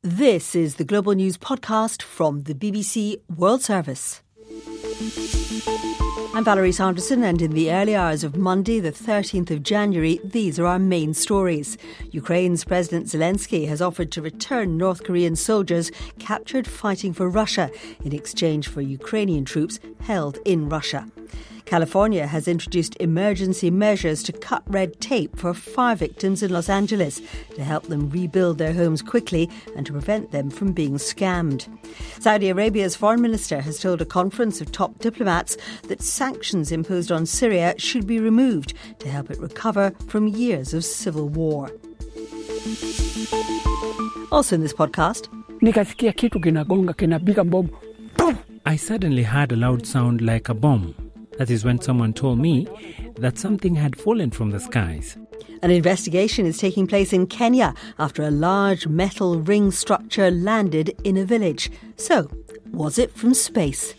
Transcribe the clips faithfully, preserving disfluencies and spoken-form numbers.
This is the Global News Podcast from the B B C World Service. I'm Valerie Sanderson, and in the early hours of Monday, the thirteenth of January, these are our main stories. Ukraine's President Zelensky has offered to return North Korean soldiers captured fighting for Russia in exchange for Ukrainian troops held in Russia. California has introduced emergency measures to cut red tape for fire victims in Los Angeles to help them rebuild their homes quickly and to prevent them from being scammed. Saudi Arabia's foreign minister has told a conference of top diplomats that sanctions imposed on Syria should be removed to help it recover from years of civil war. Also in this podcast, nikasikia kitu kinagonga kinapiga bomu. I suddenly heard a loud sound like a bomb. That is when someone told me that something had fallen from the skies. An investigation is taking place in Kenya after a large metal ring structure landed in a village. So, was it from space?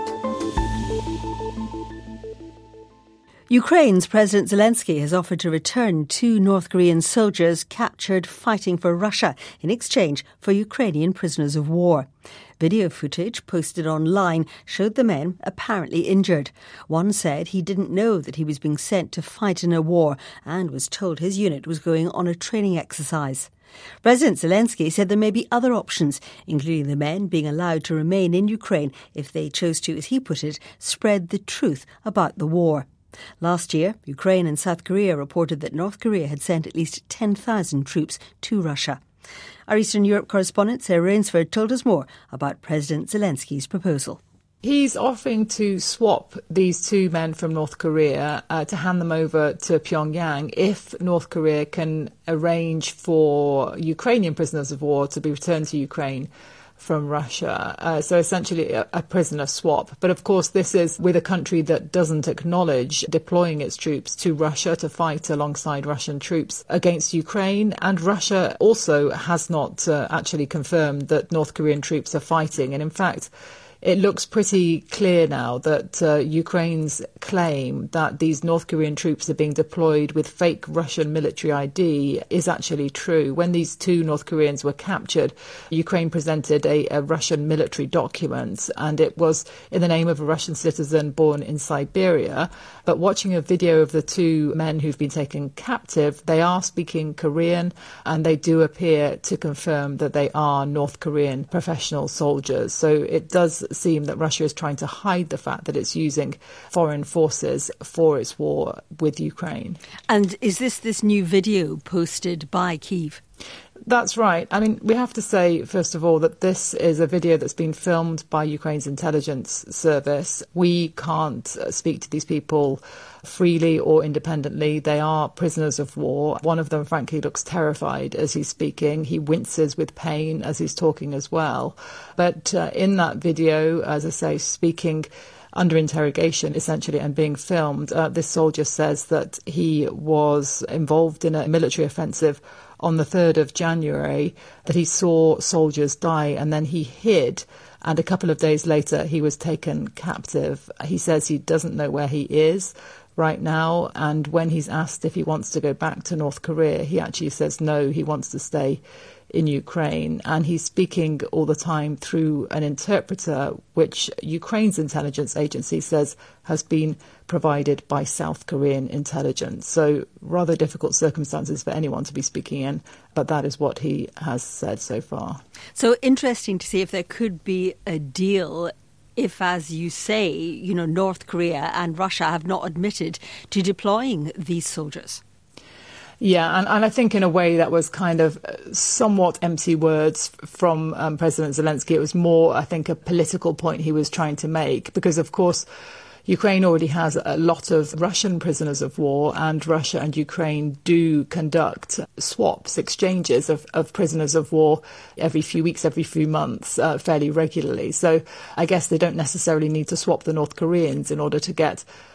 Ukraine's President Zelensky has offered to return two North Korean soldiers captured fighting for Russia in exchange for Ukrainian prisoners of war. Video footage posted online showed the men apparently injured. One said he didn't know that he was being sent to fight in a war and was told his unit was going on a training exercise. President Zelensky said there may be other options, including the men being allowed to remain in Ukraine if they chose to, as he put it, spread the truth about the war. Last year, Ukraine and South Korea reported that North Korea had sent at least ten thousand troops to Russia. Our Eastern Europe correspondent Sarah Rainsford told us more about President Zelensky's proposal. He's offering to swap these two men from North Korea uh, to hand them over to Pyongyang if North Korea can arrange for Ukrainian prisoners of war to be returned to Ukraine from Russia. Uh, so essentially a, a prisoner swap. But of course, this is with a country that doesn't acknowledge deploying its troops to Russia to fight alongside Russian troops against Ukraine. And Russia also has not uh, actually confirmed that North Korean troops are fighting. And in fact, it looks pretty clear now that uh, Ukraine's claim that these North Korean troops are being deployed with fake Russian military I D is actually true. When these two North Koreans were captured, Ukraine presented a, a Russian military document, and it was in the name of a Russian citizen born in Siberia. But watching a video of the two men who've been taken captive, they are speaking Korean, and they do appear to confirm that they are North Korean professional soldiers. So it does seem that Russia is trying to hide the fact that it's using foreign forces for its war with Ukraine. And is this this new video posted by Kyiv? That's right. I mean, we have to say, first of all, that this is a video that's been filmed by Ukraine's intelligence service. We can't speak to these people freely or independently. They are prisoners of war. One of them, frankly, looks terrified as he's speaking. He winces with pain as he's talking as well. But uh, in that video, as I say, speaking under interrogation, essentially, and being filmed, uh, this soldier says that he was involved in a military offensive on the third of January, that he saw soldiers die and then he hid. And a couple of days later, he was taken captive. He says he doesn't know where he is right now. And when he's asked if he wants to go back to North Korea, he actually says no, he wants to stay in Ukraine. And he's speaking all the time through an interpreter, which Ukraine's intelligence agency says has been provided by South Korean intelligence. So rather difficult circumstances for anyone to be speaking in, but that is what he has said so far. So interesting to see if there could be a deal if, as you say, you know, North Korea and Russia have not admitted to deploying these soldiers. Yeah, and, and I think in a way that was kind of somewhat empty words from um, President Zelensky. It was more, I think, a political point he was trying to make, because, of course, Ukraine already has a lot of Russian prisoners of war, and Russia and Ukraine do conduct swaps, exchanges of, of prisoners of war every few weeks, every few months, uh, fairly regularly. So I guess they don't necessarily need to swap the North Koreans in order to get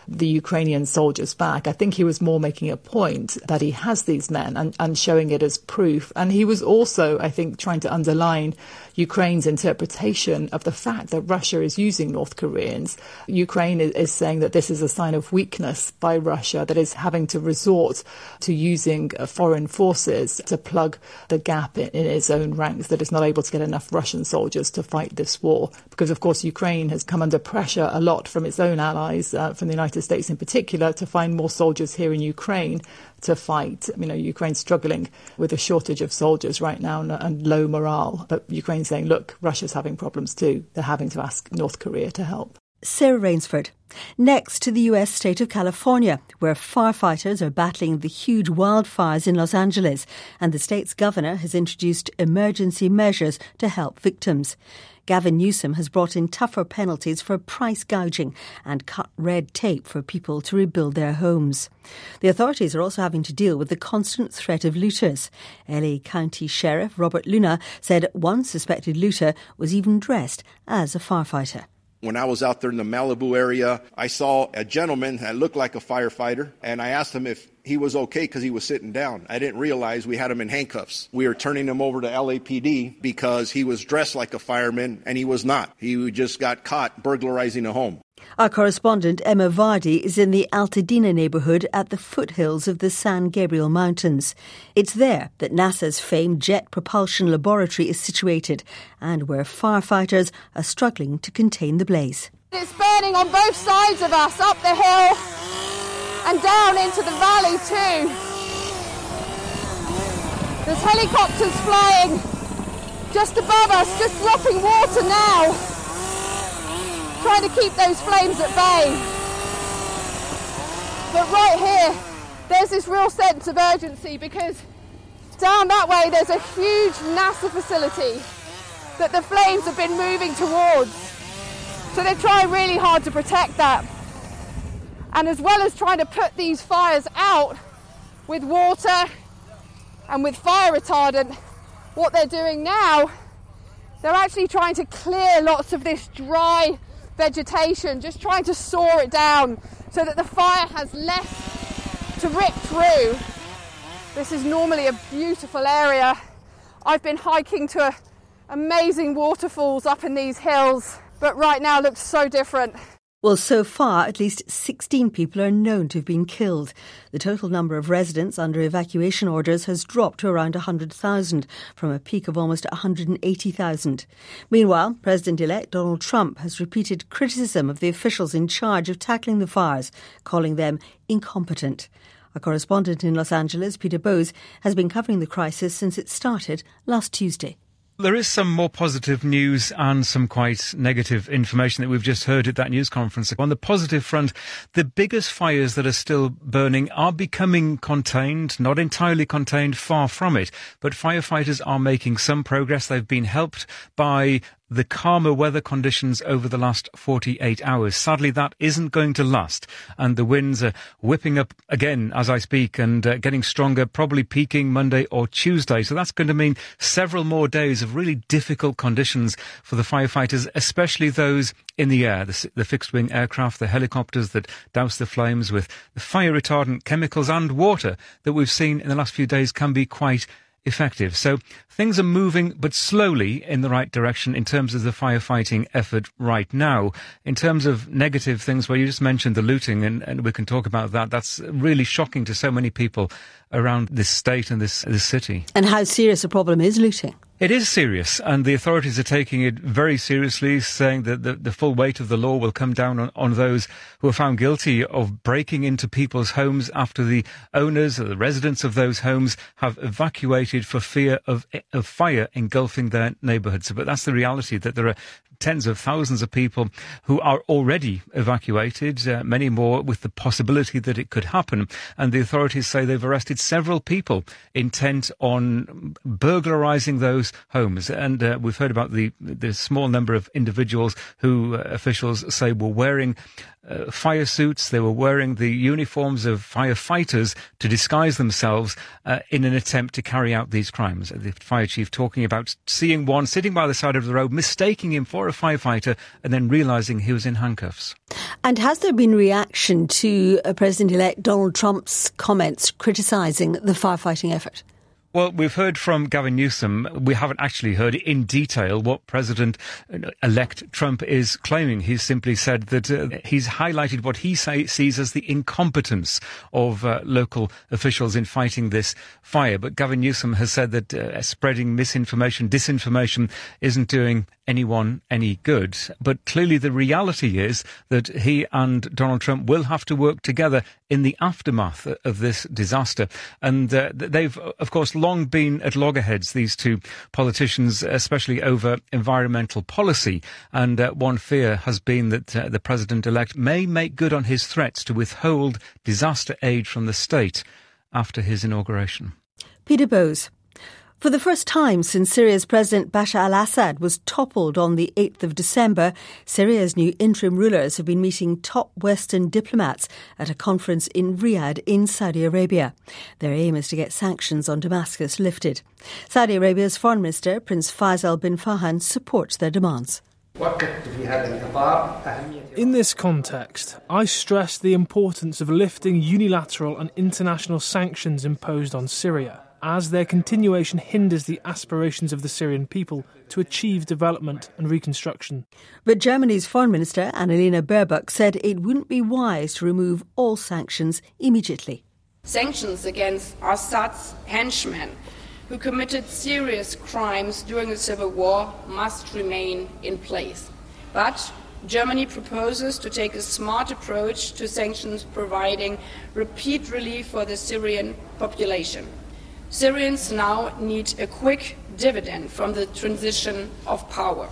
the Ukrainian soldiers back. I think he was more making a point that he has these men and, and showing it as proof. And he was also, I think, trying to underline Ukraine's interpretation of the fact that Russia is using North Koreans. Ukraine is, is saying that this is a sign of weakness by Russia, that is having to resort to using uh, foreign forces to plug the gap in, in its own ranks, that it's not able to get enough Russian soldiers to fight this war. Because, of course, Ukraine has come under pressure a lot from its own allies, uh, from the United States in particular, to find more soldiers here in Ukraine to fight. You know, Ukraine's struggling with a shortage of soldiers right now and, and low morale. But Ukraine's saying, look, Russia's having problems too. They're having to ask North Korea to help. Sarah Rainsford. Next to the U S state of California, where firefighters are battling the huge wildfires in Los Angeles, and the state's governor has introduced emergency measures to help victims. Gavin Newsom has brought in tougher penalties for price gouging and cut red tape for people to rebuild their homes. The authorities are also having to deal with the constant threat of looters. L A County Sheriff Robert Luna said one suspected looter was even dressed as a firefighter. When I was out there in the Malibu area, I saw a gentleman that looked like a firefighter, and I asked him if he was okay because he was sitting down. I didn't realize we had him in handcuffs. We were turning him over to L A P D because he was dressed like a fireman, and he was not. He just got caught burglarizing a home. Our correspondent Emma Vardy is in the Altadena neighbourhood at the foothills of the San Gabriel Mountains. It's there that NASA's famed Jet Propulsion Laboratory is situated and where firefighters are struggling to contain the blaze. It's burning on both sides of us, up the hill and down into the valley too. There's helicopters flying just above us, just dropping water now, trying to keep those flames at bay. But right here, there's this real sense of urgency because down that way there's a huge NASA facility that the flames have been moving towards. So they're trying really hard to protect that. And as well as trying to put these fires out with water and with fire retardant, what they're doing now, they're actually trying to clear lots of this dry vegetation, just trying to saw it down so that the fire has less to rip through. This is normally a beautiful area. I've been hiking to amazing waterfalls up in these hills, but right now looks so different. Well, so far, at least sixteen people are known to have been killed. The total number of residents under evacuation orders has dropped to around one hundred thousand from a peak of almost one hundred eighty thousand. Meanwhile, President-elect Donald Trump has repeated criticism of the officials in charge of tackling the fires, calling them incompetent. Our correspondent in Los Angeles, Peter Bowes, has been covering the crisis since it started last Tuesday. There is some more positive news and some quite negative information that we've just heard at that news conference. On the positive front, the biggest fires that are still burning are becoming contained, not entirely contained, far from it. But firefighters are making some progress. They've been helped by the calmer weather conditions over the last forty-eight hours. Sadly, that isn't going to last. And the winds are whipping up again as I speak and uh, getting stronger, probably peaking Monday or Tuesday. So that's going to mean several more days of really difficult conditions for the firefighters, especially those in the air, the, the fixed-wing aircraft, the helicopters that douse the flames with the fire-retardant chemicals and water that we've seen in the last few days can be quite effective. So things are moving, but slowly in the right direction in terms of the firefighting effort right now. In terms of negative things, well, you just mentioned the looting, and, and we can talk about that. That's really shocking to so many people around this state and this, this city. And how serious a problem is looting? It is serious, and the authorities are taking it very seriously, saying that the, the full weight of the law will come down on, on those who are found guilty of breaking into people's homes after the owners or the residents of those homes have evacuated for fear of, of fire engulfing their neighbourhoods. But that's the reality, that there are tens of thousands of people who are already evacuated, uh, many more with the possibility that it could happen. And the authorities say they've arrested several people intent on burglarising those those homes. And uh, we've heard about the, the small number of individuals who uh, officials say were wearing uh, fire suits. They were wearing the uniforms of firefighters to disguise themselves uh, in an attempt to carry out these crimes. The fire chief talking about seeing one sitting by the side of the road, mistaking him for a firefighter, and then realising he was in handcuffs. And has there been reaction to uh, President-elect Donald Trump's comments criticising the firefighting effort? Well, we've heard from Gavin Newsom. We haven't actually heard in detail what President-elect Trump is claiming. He's simply said that uh, he's highlighted what he say, sees as the incompetence of uh, local officials in fighting this fire. But Gavin Newsom has said that uh, spreading misinformation, disinformation isn't doing anyone any good. But clearly the reality is that he and Donald Trump will have to work together in the aftermath of this disaster. And uh, they've, of course, long been at loggerheads, these two politicians, especially over environmental policy. And uh, one fear has been that uh, the president-elect may make good on his threats to withhold disaster aid from the state after his inauguration. Peter Bowes. For the first time since Syria's President Bashar al-Assad was toppled on the eighth of December, Syria's new interim rulers have been meeting top Western diplomats at a conference in Riyadh in Saudi Arabia. Their aim is to get sanctions on Damascus lifted. Saudi Arabia's Foreign Minister, Prince Faisal bin Farhan, supports their demands. In this context, I stress the importance of lifting unilateral and international sanctions imposed on Syria, as their continuation hinders the aspirations of the Syrian people to achieve development and reconstruction. But Germany's Foreign Minister, Annalena Baerbock, said it wouldn't be wise to remove all sanctions immediately. Sanctions against Assad's henchmen, who committed serious crimes during the civil war, must remain in place. But Germany proposes to take a smart approach to sanctions, providing repeat relief for the Syrian population. Syrians now need a quick dividend from the transition of power.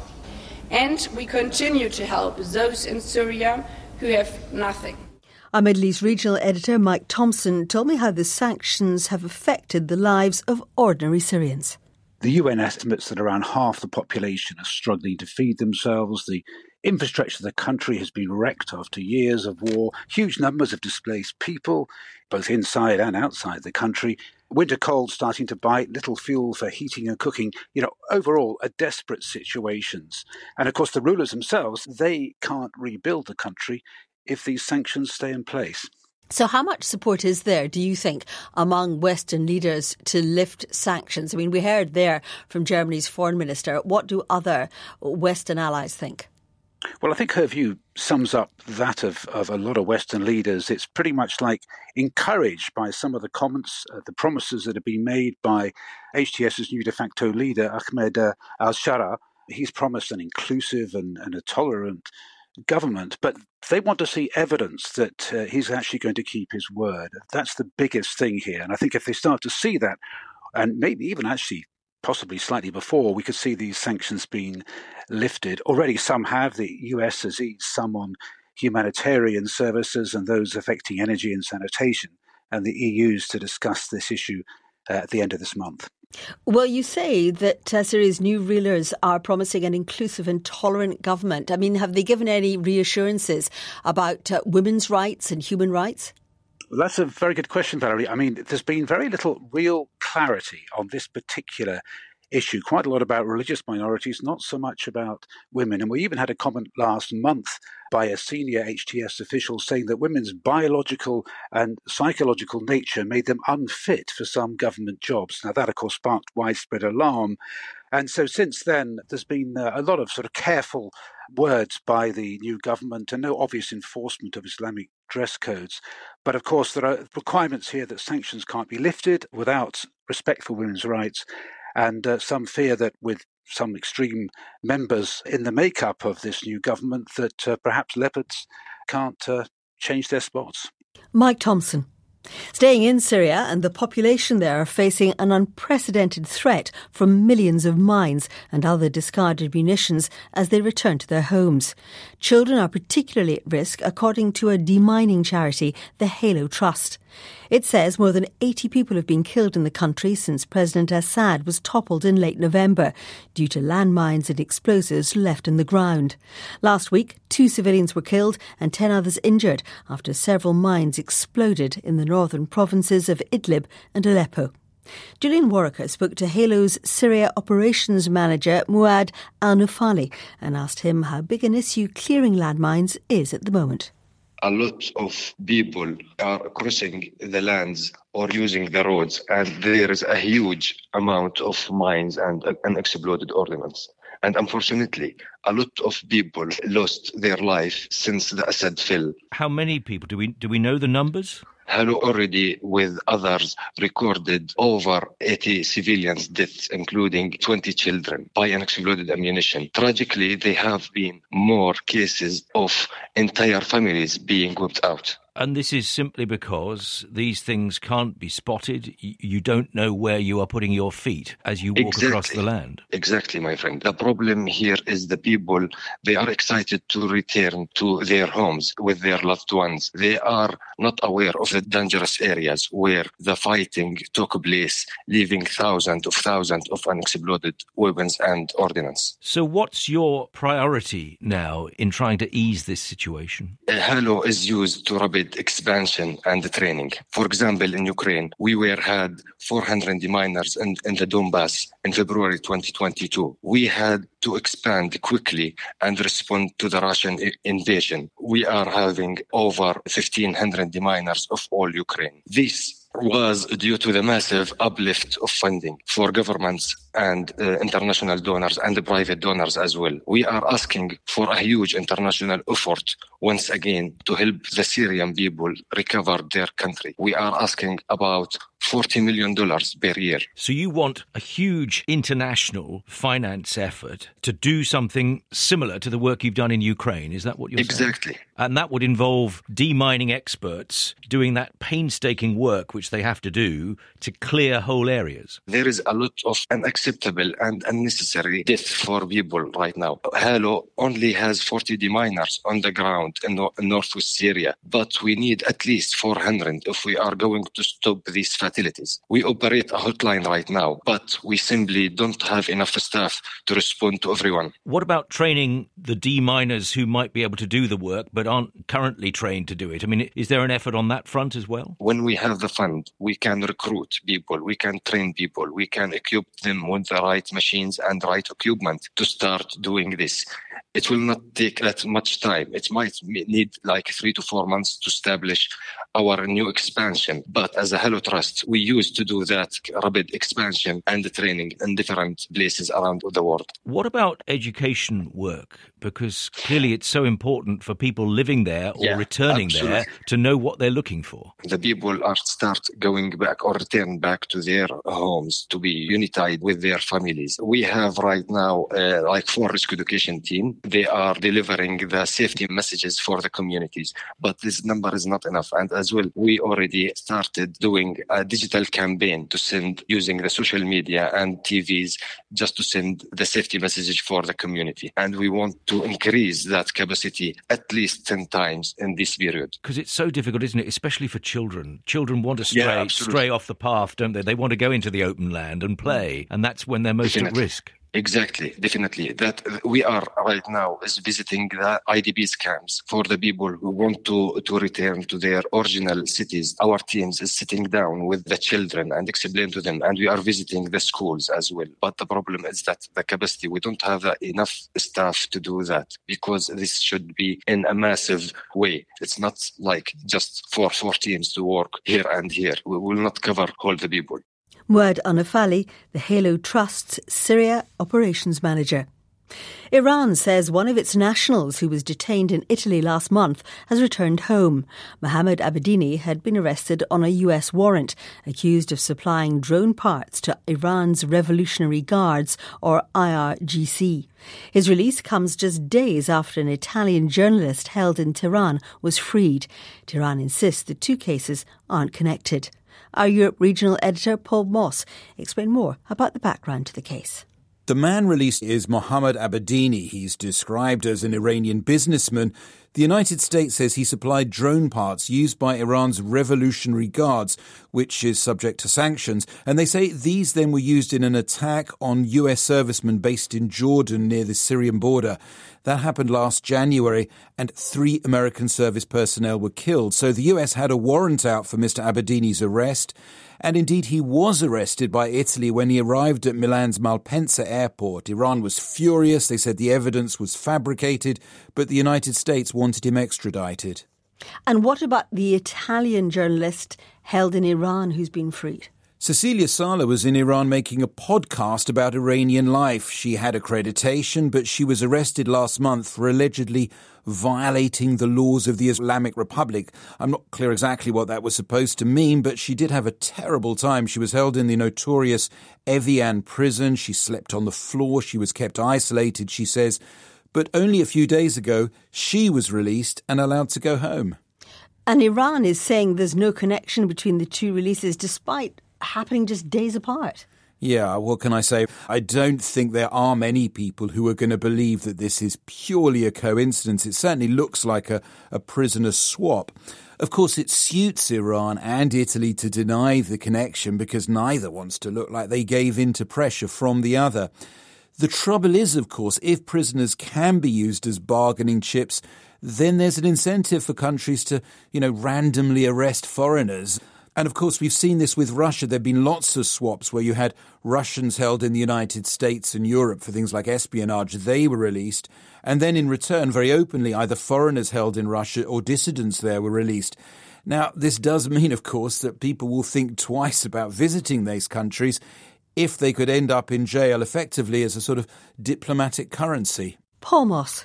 And we continue to help those in Syria who have nothing. Our Middle East regional editor Mike Thompson told me how the sanctions have affected the lives of ordinary Syrians. The U N estimates that around half the population are struggling to feed themselves. The infrastructure of the country has been wrecked after years of war. Huge numbers of displaced people, both inside and outside the country. Winter cold starting to bite, little fuel for heating and cooking. You know, overall, a desperate situations. And of course, the rulers themselves, they can't rebuild the country if these sanctions stay in place. So how much support is there, do you think, among Western leaders to lift sanctions? I mean, we heard there from Germany's foreign minister. What do other Western allies think? Well, I think her view sums up that of, of a lot of Western leaders. It's pretty much like encouraged by some of the comments, uh, the promises that have been made by HTS's new de facto leader, Ahmed uh, al-Shara. He's promised an inclusive and, and a tolerant government, but they want to see evidence that uh, he's actually going to keep his word. That's the biggest thing here. And I think if they start to see that, and maybe even actually possibly slightly before, we could see these sanctions being lifted. Already some have. The U S has eased some on humanitarian services and those affecting energy and sanitation, and the E U's to discuss this issue uh, at the end of this month. Well, you say that uh, Syria's new rulers are promising an inclusive and tolerant government. I mean, have they given any reassurances about uh, women's rights and human rights? Well, that's a very good question, Valerie. I mean, there's been very little real clarity on this particular issue. Quite a lot about religious minorities, not so much about women. And we even had a comment last month by a senior H T S official saying that women's biological and psychological nature made them unfit for some government jobs. Now, that, of course, sparked widespread alarm. And so since then, there's been uh, a lot of sort of careful words by the new government and no obvious enforcement of Islamic dress codes. But of course, there are requirements here that sanctions can't be lifted without respect for women's rights, and uh, some fear that with some extreme members in the makeup of this new government that uh, perhaps leopards can't uh, change their spots. Mike Thompson. Staying in Syria, and the population there are facing an unprecedented threat from millions of mines and other discarded munitions as they return to their homes. Children are particularly at risk, according to a demining charity, the Halo Trust. It says more than eighty people have been killed in the country since President Assad was toppled in late November due to landmines and explosives left in the ground. Last week, two civilians were killed and ten others injured after several mines exploded in the northern provinces of Idlib and Aleppo. Julian Warwicker spoke to Halo's Syria operations manager Muad Al-Nufali and asked him how big an issue clearing landmines is at the moment. A lot of people are crossing the lands or using the roads, and there is a huge amount of mines and unexploded ordnance. And unfortunately, a lot of people lost their life since the Assad fell. How many people? Do we do we know the numbers? Halo already, with others, recorded over eighty civilians' deaths, including twenty children, by unexploded ammunition. Tragically, there have been more cases of entire families being wiped out. And this is simply because these things can't be spotted. You don't know where you are putting your feet as you walk exactly. across the land. Exactly, my friend. The problem here is the people, they are excited to return to their homes with their loved ones. They are not aware of the dangerous areas where the fighting took place, leaving thousands of thousands of unexploded weapons and ordnance. So what's your priority now in trying to ease this situation? Uh, Halo is used to rapid expansion and training. For example, in Ukraine, we were had four hundred miners in, in the Donbass in February twenty twenty-two. We had to expand quickly and respond to the Russian I- invasion. We are having over fifteen hundred miners of all Ukraine. This was due to the massive uplift of funding for governments and uh, international donors and private donors as well. We are asking for a huge international effort once again to help the Syrian people recover their country. We are asking about forty million dollars per year. So you want a huge international finance effort to do something similar to the work you've done in Ukraine. Is that what you're exactly. saying? Exactly. And that would involve demining experts doing that painstaking work which they have to do to clear whole areas. There is a lot of unacceptable and unnecessary death for people right now. Halo only has forty deminers on the ground in, no- in northwest Syria, but we need at least four hundred if we are going to stop these fatalities. We operate a hotline right now, but we simply don't have enough staff to respond to everyone. What about training the deminers who might be able to do the work but aren't currently trained to do it? I mean, is there an effort on that front as well? When we have the fund, we can recruit people, we can train people, we can equip them with the right machines and right equipment to start doing this. It will not take that much time. It might need like three to four months to establish our new expansion. But as a Halo Trust, we used to do that rapid expansion and training in different places around the world. What about education work? Because clearly it's so important for people living there or yeah, returning absolutely. there to know what they're looking for. The people are start going back or return back to their homes to be unified with their families. We have right now uh, like four risk education team. They are delivering the safety messages for the communities, but this number is not enough. And as well, we already started doing a digital campaign to send using the social media and T Vs just to send the safety message for the community. And we want to increase that capacity at least ten times in this period. Because it's so difficult, isn't it? Especially for children. Children want to stray, yeah, stray off the path, don't they? They want to go into the open land and play, and that's when they're most Definitely. at risk. Exactly, definitely. That we are right now is visiting the I D P camps for the people who want to, to return to their original cities. Our teams is sitting down with the children and explain to them, and we are visiting the schools as well. But the problem is that the capacity, we don't have enough staff to do that because this should be in a massive way. It's not like just for four teams to work here and here. We will not cover all the people. Muad Al-Nufali, the Halo Trust's Syria Operations Manager. Iran says one of its nationals who was detained in Italy last month has returned home. Mohammed Abedini had been arrested on a U S warrant, accused of supplying drone parts to Iran's Revolutionary Guards, or I R G C. His release comes just days after an Italian journalist held in Tehran was freed. Tehran insists the two cases aren't connected. Our Europe regional editor Paul Moss explained more about the background to the case. The man released is Mohammed Abedini. He's described as an Iranian businessman. The United States says he supplied drone parts used by Iran's Revolutionary Guards, which is subject to sanctions. And they say these then were used in an attack on U S servicemen based in Jordan near the Syrian border. That happened last January, and three American service personnel were killed. So the U S had a warrant out for Mister Abedini's arrest. And indeed, he was arrested by Italy when he arrived at Milan's Malpensa airport. Iran was furious. They said the evidence was fabricated, but the United States wanted him extradited. And what about the Italian journalist held in Iran who's been freed? Cecilia Sala was in Iran making a podcast about Iranian life. She had accreditation, but she was arrested last month for allegedly violating the laws of the Islamic Republic. I'm not clear exactly what that was supposed to mean, but she did have a terrible time. She was held in the notorious Evian prison. She slept on the floor. She was kept isolated, she says. But only a few days ago, she was released and allowed to go home. And Iran is saying there's no connection between the two releases, despite happening just days apart. Yeah, what can I say? I don't think there are many people who are going to believe that this is purely a coincidence. It certainly looks like a, a prisoner swap. Of course, it suits Iran and Italy to deny the connection because neither wants to look like they gave in to pressure from the other. The trouble is, of course, if prisoners can be used as bargaining chips, then there's an incentive for countries to, you know, randomly arrest foreigners. And of course, we've seen this with Russia. There have been lots of swaps where you had Russians held in the United States and Europe for things like espionage. They were released. And then in return, very openly, either foreigners held in Russia or dissidents there were released. Now, this does mean, of course, that people will think twice about visiting these countries if they could end up in jail effectively as a sort of diplomatic currency. Paul Moss.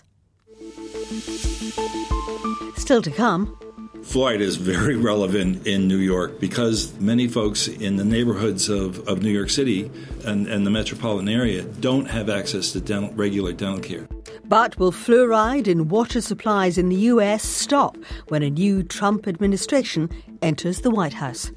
Still to come. Flight is very relevant in New York because many folks in the neighborhoods of, of New York City and, and the metropolitan area don't have access to dental, regular dental care. But will fluoride in water supplies in the U S stop when a new Trump administration enters the White House?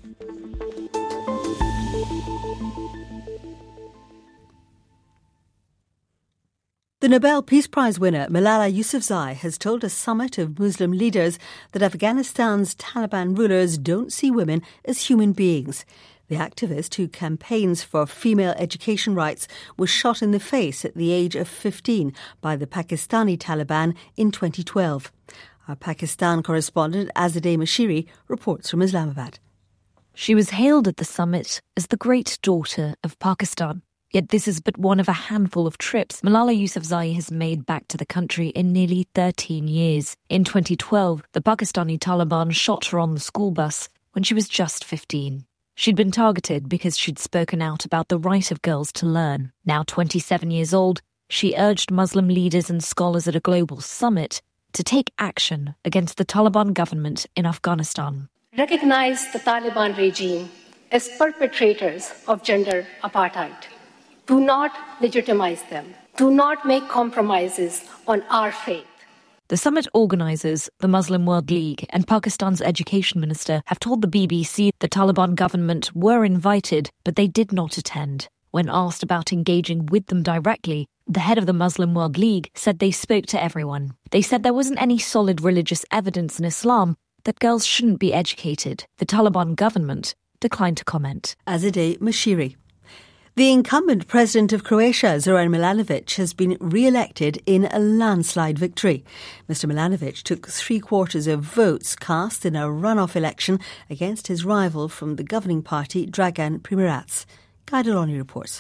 The Nobel Peace Prize winner Malala Yousafzai has told a summit of Muslim leaders that Afghanistan's Taliban rulers don't see women as human beings. The activist, who campaigns for female education rights, was shot in the face at the age of fifteen by the Pakistani Taliban in twenty twelve. Our Pakistan correspondent Azadeh Mashiri reports from Islamabad. She was hailed at the summit as the great daughter of Pakistan. Yet this is but one of a handful of trips Malala Yousafzai has made back to the country in nearly thirteen years. In twenty twelve, the Pakistani Taliban shot her on the school bus when she was just fifteen. She'd been targeted because she'd spoken out about the right of girls to learn. Now twenty-seven years old, she urged Muslim leaders and scholars at a global summit to take action against the Taliban government in Afghanistan. Recognize the Taliban regime as perpetrators of gender apartheid. Do not legitimize them. Do not make compromises on our faith. The summit organisers, the Muslim World League and Pakistan's education minister have told the B B C the Taliban government were invited, but they did not attend. When asked about engaging with them directly, the head of the Muslim World League said they spoke to everyone. They said there wasn't any solid religious evidence in Islam that girls shouldn't be educated. The Taliban government declined to comment. Azadeh Mashiri. The incumbent president of Croatia, Zoran Milanovic, has been re-elected in a landslide victory. Mister Milanovic took three-quarters of votes cast in a runoff election against his rival from the governing party, Dragan Primorac. Guy Deloney reports.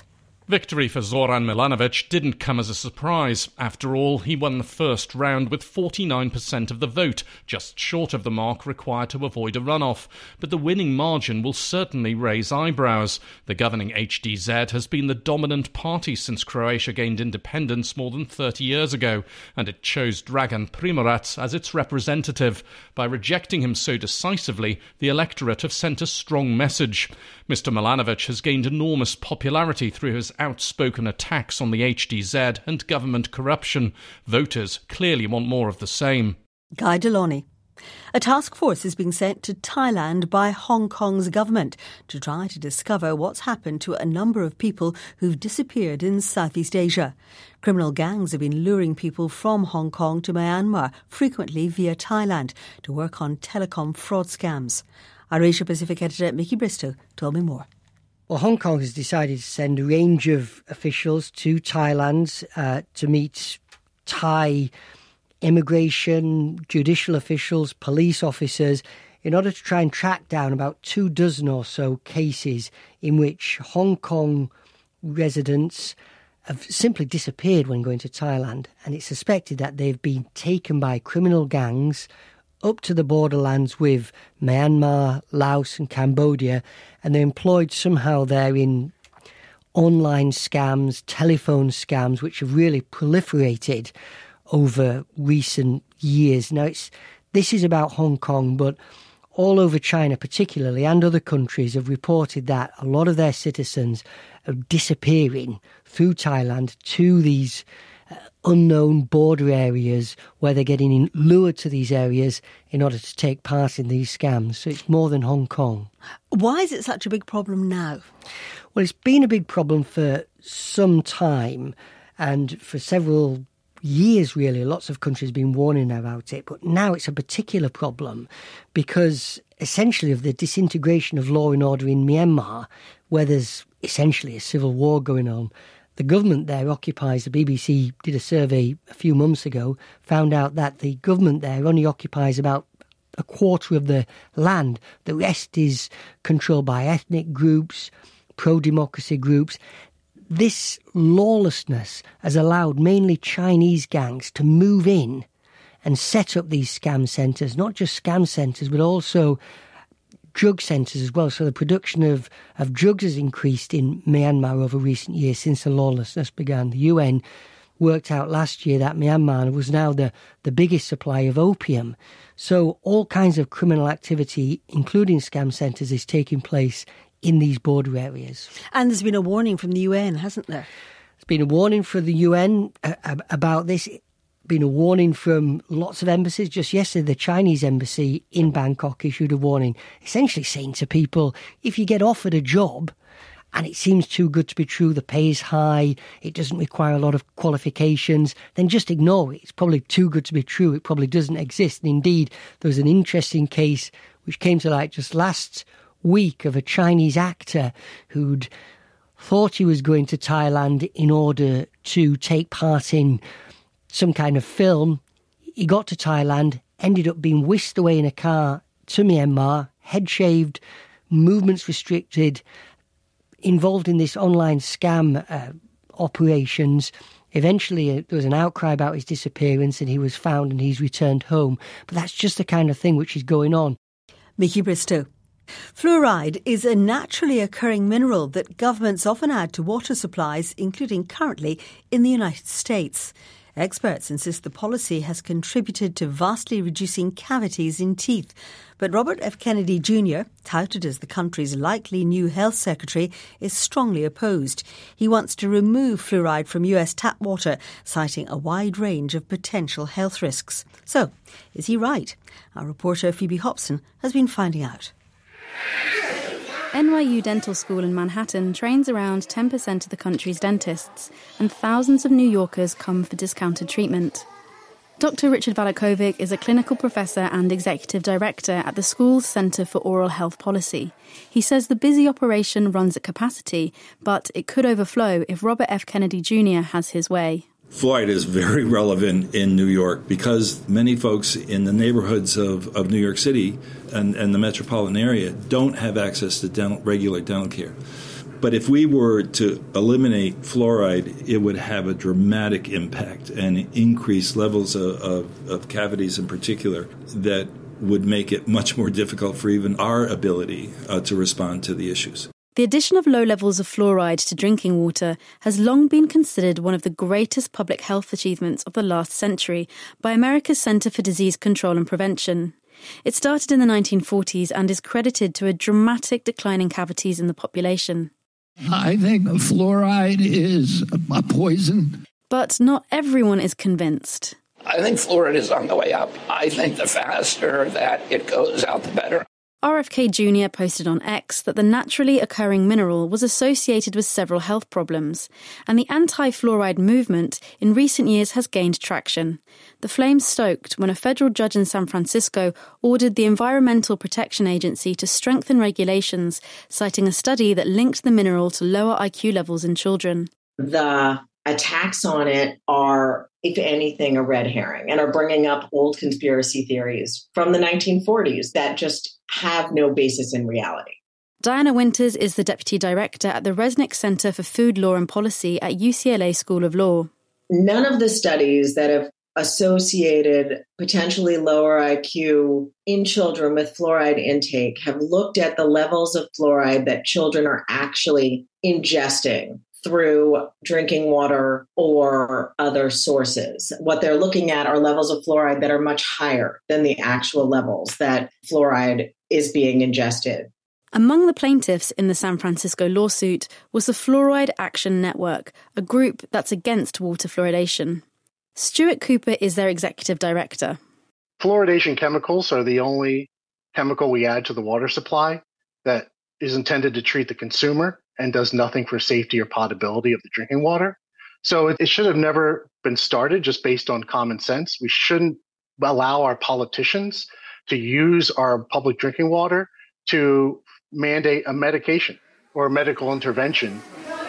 Victory for Zoran Milanovic didn't come as a surprise. After all, he won the first round with forty-nine percent of the vote, just short of the mark required to avoid a runoff. But the winning margin will certainly raise eyebrows. The governing H D Z has been the dominant party since Croatia gained independence more than thirty years ago, and it chose Dragan Primorac as its representative. By rejecting him so decisively, the electorate have sent a strong message. Mister Milanovic has gained enormous popularity through his outspoken attacks on the H D Z and government corruption. Voters clearly want more of the same. Guy Deloney. A task force is being sent to Thailand by Hong Kong's government to try to discover what's happened to a number of people who've disappeared in Southeast Asia. Criminal gangs have been luring people from Hong Kong to Myanmar, frequently via Thailand, to work on telecom fraud scams. Our Asia Pacific editor Mickey Bristow told me more. Well, Hong Kong has decided to send a range of officials to Thailand uh, to meet Thai immigration, judicial officials, police officers, in order to try and track down about two dozen or so cases in which Hong Kong residents have simply disappeared when going to Thailand. And it's suspected that they've been taken by criminal gangs up to the borderlands with Myanmar, Laos and Cambodia, and they're employed somehow there in online scams, telephone scams, which have really proliferated over recent years. Now, it's this is about Hong Kong, but all over China particularly, and other countries have reported that a lot of their citizens are disappearing through Thailand to these uh, unknown border areas where they're getting in, lured to these areas in order to take part in these scams. So it's more than Hong Kong. Why is it such a big problem now? Well, it's been a big problem for some time, and for several years, really. Lots of countries have been warning about it, but now it's a particular problem because essentially of the disintegration of law and order in Myanmar, where there's essentially a civil war going on. The government there occupies, the B B C did a survey a few months ago, found out that the government there only occupies about a quarter of the land. The rest is controlled by ethnic groups, pro-democracy groups. This lawlessness has allowed mainly Chinese gangs to move in and set up these scam centres, not just scam centres, but also drug centres as well. So the production of, of drugs has increased in Myanmar over recent years since the lawlessness began. The U N worked out last year that Myanmar was now the, the biggest supplier of opium. So all kinds of criminal activity, including scam centres, is taking place in these border areas. And there's been a warning from the U N, hasn't there? There's been a warning from the U N uh, about this. Been a warning from lots of embassies. Just yesterday, the Chinese embassy in Bangkok issued a warning, essentially saying to people, if you get offered a job and it seems too good to be true, the pay is high, it doesn't require a lot of qualifications, then just ignore it. It's probably too good to be true. It probably doesn't exist. And indeed, there was an interesting case which came to light just last week of a Chinese actor who'd thought he was going to Thailand in order to take part in some kind of film. He got to Thailand, ended up being whisked away in a car to Myanmar, head shaved, movements restricted, involved in this online scam uh, operations. Eventually, uh, there was an outcry about his disappearance and he was found and he's returned home. But that's just the kind of thing which is going on. Mickey Bristow. Fluoride is a naturally occurring mineral that governments often add to water supplies, including currently in the United States. Experts insist the policy has contributed to vastly reducing cavities in teeth. But Robert F. Kennedy Junior, touted as the country's likely new health secretary, is strongly opposed. He wants to remove fluoride from U S tap water, citing a wide range of potential health risks. So, is he right? Our reporter Phoebe Hobson has been finding out. N Y U Dental School in Manhattan trains around ten percent of the country's dentists, and thousands of New Yorkers come for discounted treatment. Doctor Richard Valakovic is a clinical professor and executive director at the school's Centre for Oral Health Policy. He says the busy operation runs at capacity, but it could overflow if Robert F. Kennedy Junior has his way. Fluoride is very relevant in New York because many folks in the neighborhoods of, of New York City and, and the metropolitan area don't have access to dental, regular dental care. But if we were to eliminate fluoride, it would have a dramatic impact and increase levels of, of, of cavities in particular that would make it much more difficult for even our ability uh, to respond to the issues. The addition of low levels of fluoride to drinking water has long been considered one of the greatest public health achievements of the last century by America's Centre for Disease Control and Prevention. It started in the nineteen forties and is credited to a dramatic decline in cavities in the population. I think fluoride is a poison. But not everyone is convinced. I think fluoride is on the way up. I think the faster that it goes out, the better. R F K Junior posted on X that the naturally occurring mineral was associated with several health problems, and the anti-fluoride movement in recent years has gained traction. The flames stoked when a federal judge in San Francisco ordered the Environmental Protection Agency to strengthen regulations, citing a study that linked the mineral to lower I Q levels in children. The attacks on it are, if anything, a red herring and are bringing up old conspiracy theories from the nineteen forties that just have no basis in reality. Diana Winters is the Deputy Director at the Resnick Center for Food Law and Policy at U C L A School of Law. None of the studies that have associated potentially lower I Q in children with fluoride intake have looked at the levels of fluoride that children are actually ingesting through drinking water or other sources. What they're looking at are levels of fluoride that are much higher than the actual levels that fluoride is being ingested. Among the plaintiffs in the San Francisco lawsuit was the Fluoride Action Network, a group that's against water fluoridation. Stuart Cooper is their executive director. Fluoridation chemicals are the only chemical we add to the water supply that is intended to treat the consumer and does nothing for safety or potability of the drinking water. So it, it should have never been started just based on common sense. We shouldn't allow our politicians to use our public drinking water to mandate a medication or a medical intervention.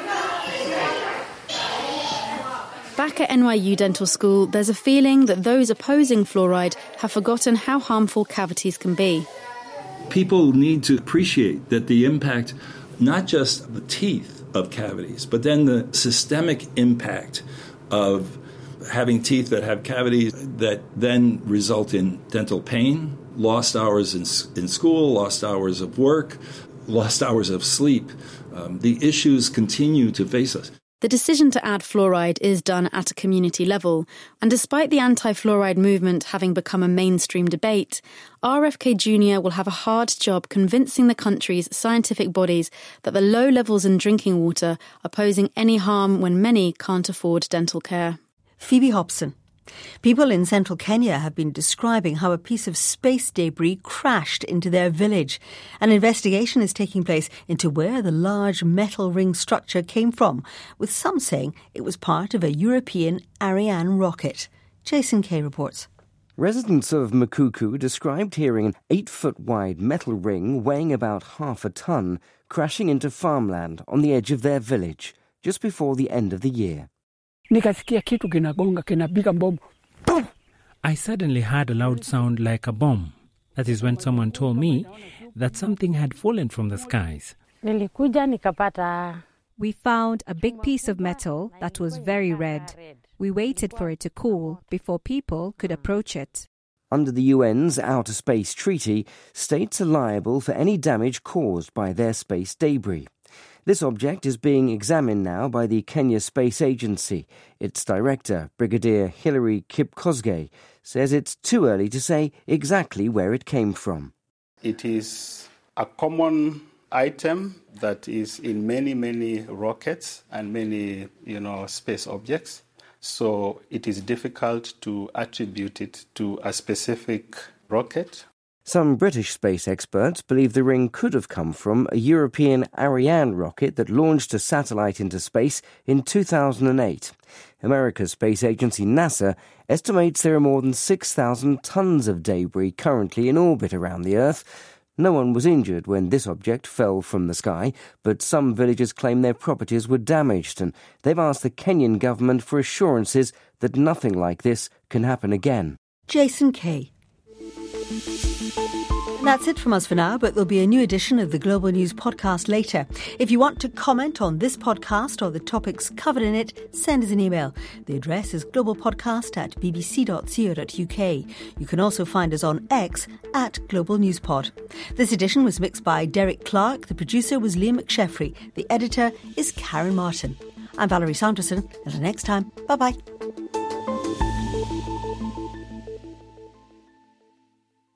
Back at N Y U Dental School, there's a feeling that those opposing fluoride have forgotten how harmful cavities can be. People need to appreciate that the impact, not just the teeth of cavities, but then the systemic impact of having teeth that have cavities that then result in dental pain, lost hours in, in school, lost hours of work, lost hours of sleep. Um, the issues continue to face us. The decision to add fluoride is done at a community level, and despite the anti-fluoride movement having become a mainstream debate, R F K Junior will have a hard job convincing the country's scientific bodies that the low levels in drinking water are posing any harm when many can't afford dental care. Phoebe Hobson. People in central Kenya have been describing how a piece of space debris crashed into their village. An investigation is taking place into where the large metal ring structure came from, with some saying it was part of a European Ariane rocket. Jason Kay reports. Residents of Makuku described hearing an eight-foot-wide metal ring weighing about half a ton crashing into farmland on the edge of their village just before the end of the year. Nikasikia kitu kinagonga kinapiga bomu. I suddenly heard a loud sound like a bomb. That is when someone told me that something had fallen from the skies. We found a big piece of metal that was very red. We waited for it to cool before people could approach it. Under the U N's Outer Space Treaty, states are liable for any damage caused by their space debris. This object is being examined now by the Kenya Space Agency. Its director, Brigadier Hilary Kipkosgei, says it's too early to say exactly where it came from. It is a common item that is in many, many rockets and many, you know, space objects. So it is difficult to attribute it to a specific rocket. Some British space experts believe the ring could have come from a European Ariane rocket that launched a satellite into space in two thousand eight. America's space agency NASA estimates there are more than six thousand tons of debris currently in orbit around the Earth. No one was injured when this object fell from the sky, but some villagers claim their properties were damaged, and they've asked the Kenyan government for assurances that nothing like this can happen again. Jason Kay. And that's it from us for now, but there'll be a new edition of the Global News podcast later. If you want to comment on this podcast or the topics covered in it, send us an email. The address is globalpodcast at b b c dot co dot u k. You can also find us on X at Global News Pod. This edition was mixed by Derek Clark. The producer was Liam McSheffrey. The editor is Karen Martin. I'm Valerie Sanderson. Until next time, bye-bye.